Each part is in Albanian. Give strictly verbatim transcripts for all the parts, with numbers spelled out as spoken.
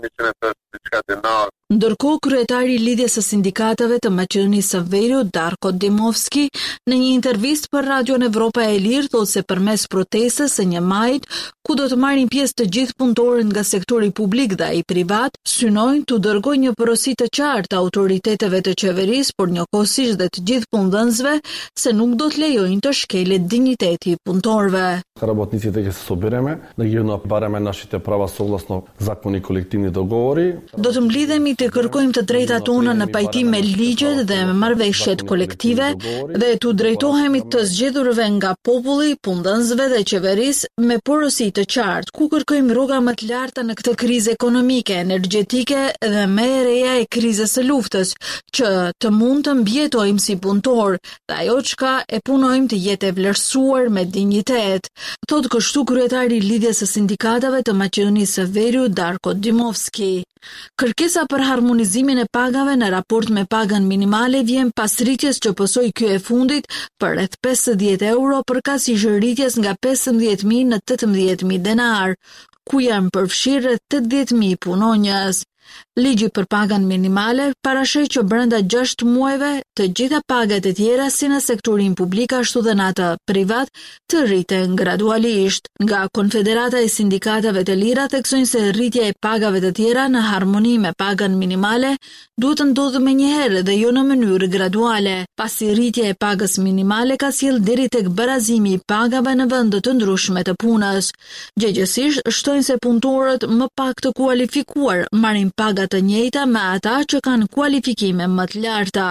misionin e thosht diçka denar. Ndërkohë, kryetari i lidhjes së sindikatave të Maqedonisë së Veriut, Darko Dimovski, në një intervistë për Radion Evropa e Lirë, thotë se përmes protestës së një majit, ku do të marrin pjesë të gjithë punëtorët nga sektori publik dhe ai privat, synojnë të dërgojnë një porosi të qartë autoriteteve të qeverisë, por njëkohësisht dhe të gjithë punëdhënësve, se nuk do të lejojnë të shkelet dinjiteti i punëtorëve. Работниците ќе се собереме, да ги бараме нашите права согласно закони и колективни договори. Do të mblidhemi të kërkojmë të drejtat tona në pajtim me ligjet dhe me marrëveshjet kolektive dhe të drejtohemi të zgjedhurve nga populli, punëdhënësve dhe qeverisë me porosi të qartë, ku kërkojmë rroga më të larta në këtë krizë ekonomike, energjetike dhe më e reja e krizës së luftës, që të mund të mbjetojmë si punëtor dhe ajo çka e punojmë të jetë e vlerësuar me dinjitet. Thotë kështu kryetari i lidhjes së sindikatave të Maqedonisë së Veriut, Darko Dimovski. Kërkesa për harmonizimin e pagave në raport me pagën minimale vjen pas rritjes që pësoi ky e fundit për rreth pesëdhjetë euro përkas i rritjes nga pesëmbëdhjetë mijë në tetëmbëdhjetë mijë denar, ku janë përfshirë rreth tetëdhjetë mijë punonjës. Ligji për pagën minimale parashej që brenda gjashtë muajve të gjitha pagat e tjera si në sektorin publik ashtu dhe në atë privat të rriten gradualisht. Nga Konfederata e Sindikatave të Lira theksojnë se rritja e pagave të tjera në harmoni me pagën minimale duhet të ndodhë menjëherë dhe jo në mënyrë graduale, pasi rritja e pagës minimale ka sjellë deri tek barazimi i pagave në vende të ndryshme të punës. Gjëgjësisht shtojnë se punëtorët më pak të kualifikuar marrin paga të njëjta me ata që kanë kualifikime më të larta.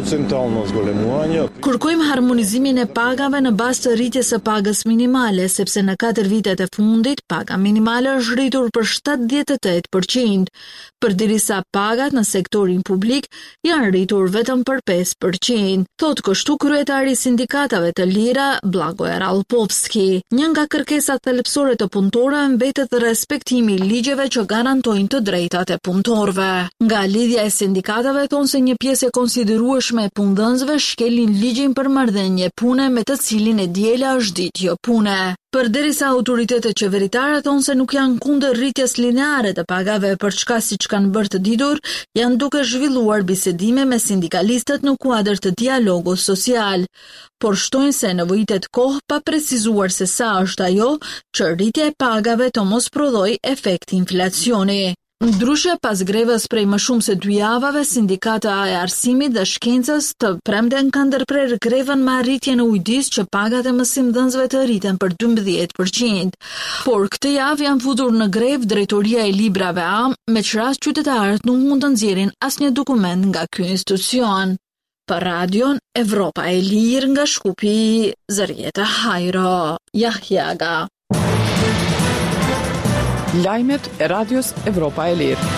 Kërkojmë harmonizimin e pagave në bazë të rritjes së pagës minimale, sepse në katër vitet e fundit paga minimale është rritur për shtatëdhjetë e tetë përqind, përderisa pagat në sektorin publik janë rritur vetëm për pesë përqind. Thotë kështu kryetari i sindikatave të lira, Blagoje Ralpovski. Një nga kërkesat thelbësore të punëtorëve mbetet respektimi i ligjeve që garantojnë të drejtat e punëtorëve. Nga lidhja e sindikatave thonë se një pjesë e konsiderueshme e punëdhënësve shkelin ligjin për marrëdhënie pune me të cilin e diela është ditë jo pune. Përderisa autoritetet qeveritare thonë se nuk janë kundër rritjes lineare të pagave për çka siç kanë bërë të ditur, janë duke zhvilluar bisedime me sindikalistët në kuadër të dialogut social, por shtojnë se nevojitet kohë pa precizuar se sa është ajo që rritja e pagave të mos prodhoj efekt inflacioni. Ndryshe pas grevës prej më shumë se dy javave, sindikata e arsimit dhe shkencës të premten kanë ndërprerë grevën me arritjen e ujdis që pagat e mësimdhënësve të rriten për dymbëdhjetë përqind. Por këtë javë janë futur në grevë drejtoria e librave A, me që rast qytetarët nuk mund të nxjerrin asnjë dokument nga ky institucion. Për Radion Evropa e Lirë nga Shkupi, Zërjeta Hajro, Jahjaga. Lajmet e Radios Evropa e Lirë.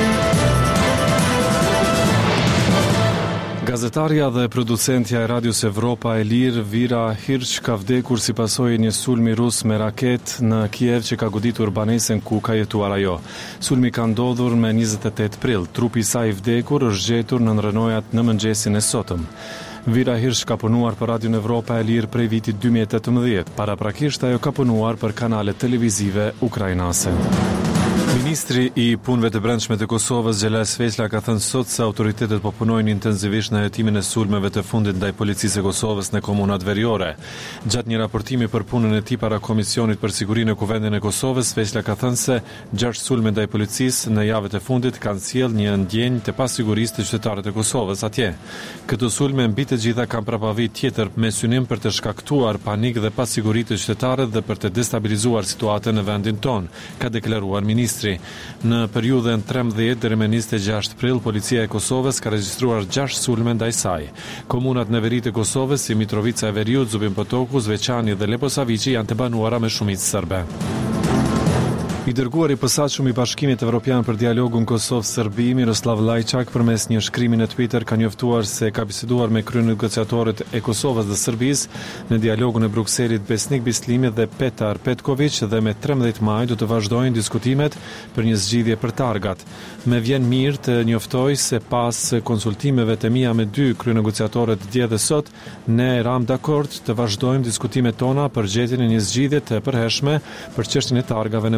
Gazetarja dhe producentja e Radios Evropa e Lirë, Vira Hirsch, ka vdekur si pasojë e një sulmi rus me raket në Kiev që ka goditur banesën ku ka jetuar ajo. Sulmi ka ndodhur me njëzet e tetë prill. Trupi i saj i vdekur është gjetur në nrënojat në mëngjesin e sotëm. Vira Hirsch ka punuar për Radion Evropa e Lirë prej vitit dy mijë e tetëmbëdhjetë. Paraprakisht ajo ka punuar për kanale televizive ukrainase. Ministri i punëve të brendshme të Kosovës, Xhelas Vesla, ka thënë sot se autoritetet po punojnë intensivisht në hetimin e sulmeve të fundit ndaj policisë së Kosovës në komunat veriore. Gjatë një raportimi për punën e tij para Komisionit për Sigurinë në Kuvendin e Kosovës, Vesla ka thënë se gjashtë sulme ndaj policisë në javët e fundit kanë sjellë një ndjenjë të pasigurisë të qytetarëve të Kosovës atje. Këto sulme mbi të gjitha kanë prapavit tjetër me synim për të shkaktuar panik dhe pasiguri të qytetarëve dhe për të destabilizuar situatën në vendin tonë, ka deklaruar ministri. Në periudhën trembëdhjetë deri në njëzet e gjashtë prill, policia e Kosovës ka regjistruar gjashtë sulme ndaj saj. Komunat në veri të Kosovës si Mitrovica e Veriut, Zubin Potoku, Zveçani dhe Leposaviçi janë të banuara me shumicë serbe. I dërguari i posaçëm i Bashkimit Evropian për dialogun Kosovë-Serbi, Miroslav Lajçak, përmes një shkrimi në Twitter ka njoftuar se ka biseduar me kryenegociatorët e Kosovës dhe Serbisë në dialogun e Brukselit Besnik Bislimi dhe Petar Petković dhe me trembëdhjetë maj do të vazhdojnë diskutimet për një zgjidhje për targat. Me vjen mirë të njoftoj se pas konsultimeve të mia me dy kryenegociatorët dje dhe sot, ne ram dakord të vazhdojmë diskutimet tona për gjetjen e një zgjidhje të përhershme për çështjen e targave në Bruksel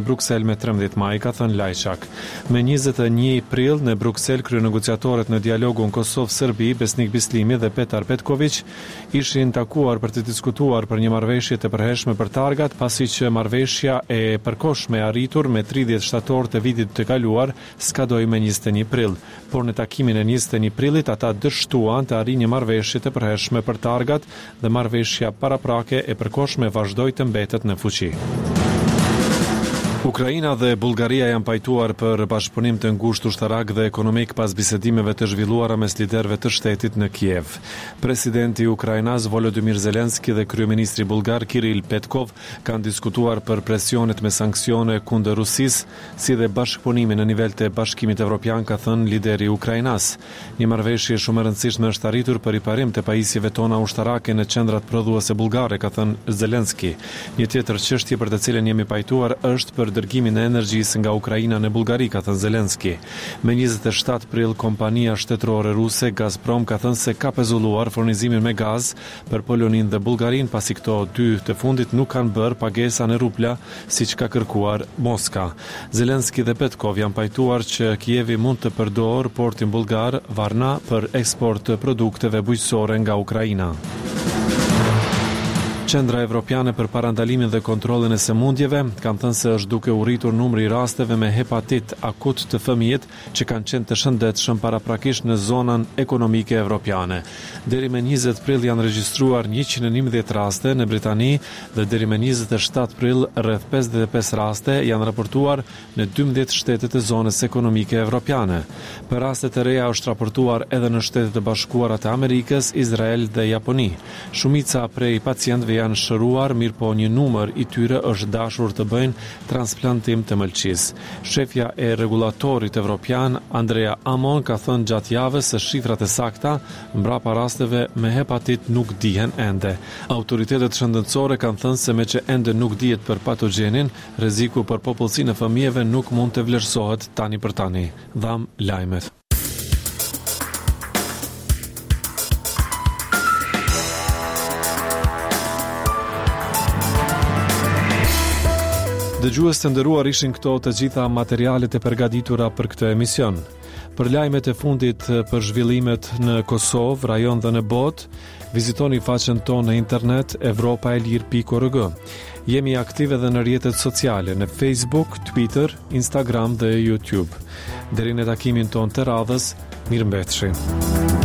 social me trembëdhjetë maj, ka thënë Lajçak. Me njëzet e një prill në Bruksel, kryenegociatorët në dialogun Kosovë-Serbi, Besnik Bislimi dhe Petar Petković ishin takuar për të diskutuar për një marrëveshje të përhershme për targat, pasi që marrëveshja e përkohshme e arritur me tridhjetë shtator të vitit të kaluar skadoi me njëzet e një prill, por në takimin e njëzet e një prillit ata dështuan të arrijë një marrëveshje të përhershme për targat dhe marrëveshja paraprake e përkohshme vazhdoi të mbetet në fuqi. Ukraina dhe Bullgaria janë pajtuar për bashkëpunim të ngushtë ushtarak dhe ekonomik pas bisedimeve të zhvilluara mes liderëve të shtetit në Kiev. Presidenti ukrainas Volodymyr Zelenski dhe kryeministri bullgar Kiril Petkov kanë diskutuar për presionet me sanksione kundër Rusisë, si dhe bashkëpunimin në nivel të Bashkimit Evropian, ka thënë lideri ukrainas. Një marrëveshje shumë e rëndësishme është arritur për riparim të pajisjeve tona ushtarake në qendrat prodhuese bullgare, ka thënë Zelenski. Një tjetër çështje për të cilën jemi pajtuar është për dërgimin e energjisë nga Ukraina në Bullgari, ka thënë Zelenski. Me njëzet e shtatë prill, kompania shtetërore ruse Gazprom ka thënë se ka pezulluar furnizimin me gaz për Polonin dhe Bullgarin, pasi këto dy të fundit nuk kanë bërë pagesa në rupla siç ka kërkuar Moska. Zelenski dhe Petkov janë pajtuar që Kievi mund të përdorë portin bullgar Varna për eksport të produkteve bujqësore nga Ukraina. Qendra Evropiane për parandalimin dhe kontrollin e sëmundjeve kanë thënë se është duke u rritur numri i rasteve me hepatit akut të fëmijët që kanë qenë të shëndetshëm paraprakisht në zonën ekonomike evropiane. Deri me njëzet prill janë regjistruar njëqind e njëmbëdhjetë raste në Britani dhe deri me njëzet e shtatë prill rreth pesëdhjetë e pesë raste janë raportuar në dymbëdhjetë shtete të zonës ekonomike evropiane. Për raste të reja është raportuar edhe në Shtetet e Bashkuara të Amerikës, Izrael dhe Japoni. Shumica prej pacientëve janë shëruar, mirë po një numër i tyre është dashur të bëjnë transplantim të mëlçisë. Shefja e rregullatorit evropian, Andrea Amon, ka thënë gjatë javës se shifrat e sakta mbrapa rasteve me hepatit nuk dihen ende. Autoritetet shëndetësore kanë thënë se me që ende nuk dihet për patogjenin, rreziku për popullsinë e fëmijëve nuk mund të vlerësohet tani për tani. Dham lajmet. Dëgjues të nderuar, ishin këto të gjitha materialet e përgatitura për këtë emision. Për lajmet e fundit për zhvillimet në Kosovë, rajon dhe në botë, vizitoni faqen tonë në internet evropaelir pikë org. Jemi aktive edhe në rrjetet sociale në Facebook, Twitter, Instagram dhe YouTube. Deri në takimin tonë të radhës, mirëmbëjtje.